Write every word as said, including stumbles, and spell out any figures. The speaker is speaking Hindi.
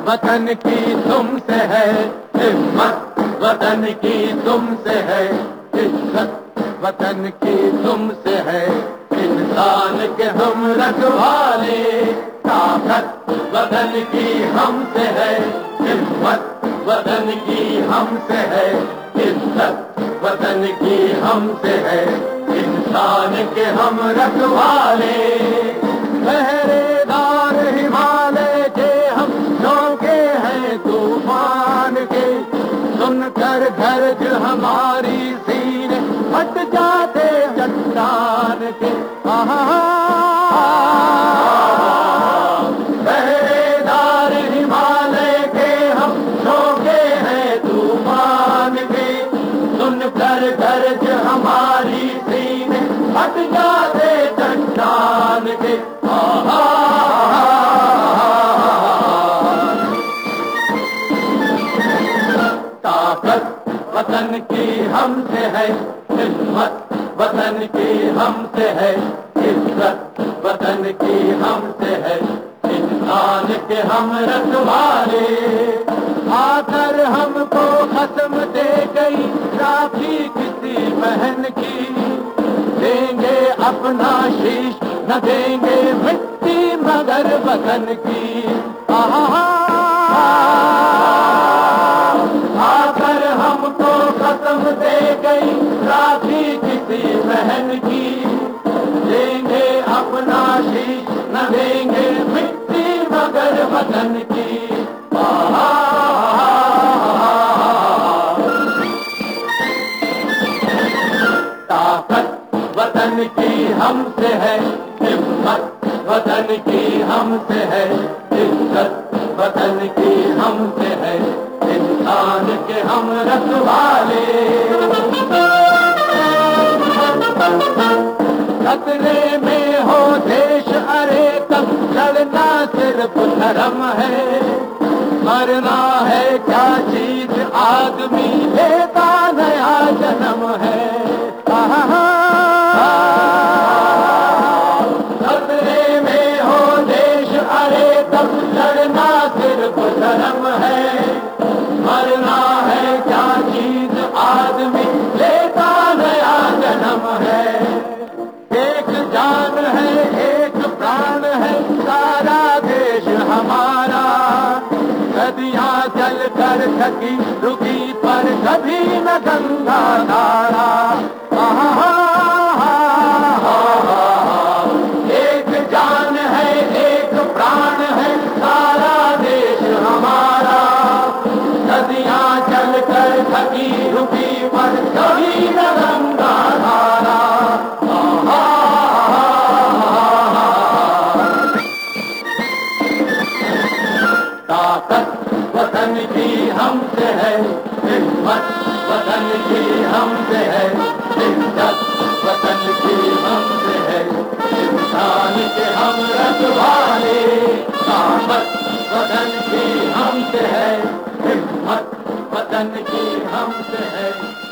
वतन की तुमसे है हिम्मत, वतन की तुमसे है इज्जत, वतन की तुमसे है इंसान के हम रखवाले। ताकत वतन की हमसे है हिम्मत, वतन की हमसे है इज्जत, वतन की हमसे है इंसान के हम रखवाले। पहरेदार हिमालय के हम झोंके हैं तूफान के, सुनकर गर्ज हमारी सीने फट जाते चट्टान के। पहरेदार हिमालय के हम झोंके हैं तूफान के, सुनकर गर्ज हमारी सीने फट जाते चट्टान के। ताकत वतन की हमसे है हिम्मत, वतन की हमसे है इज्जत, वतन की हमसे है इंसान के हम रखवाले। आकर हमको कसम दे गई राखी किसी बहन की, देंगे अपना शीश न देंगे मिट्टी मगर वतन की। आकर हमको कसम दे गई राखी किसी बहन की, देंगे अपना शीश न देंगे मिट्टी मगर वतन की। ताकत वतन की हमसे है हिम्मत, वतन की हमसे है इज्जत, वतन की हमसे है इंसान के हम रखवाले। खतरे में हो देश अरे तब लड़ना सिर्फ धर्म है, मरना है क्या चीज आदमी लेता नया जन्म है। खतरे में हो देश अरे तब लड़ना सिर्फ धर्म है, मरना है क्या चीज आदमी लेता नया जन्म है। एक जान है एक प्राण है सारा देश हमारा, नदियां जल कर थकी रुकी पर कभी न गंगा धारा। एक जान है एक प्राण है सारा देश हमारा, नदियां चल कर थकी रुकी पर कभी न गंगा धारा। ताकत वतन की हमसे है हिम्मत, वतन की हमसे है इज्जत, वतन की हमसे है इंसान के हम रखवाले। ताकत वतन की हमसे है हिम्मत, वतन की हमसे है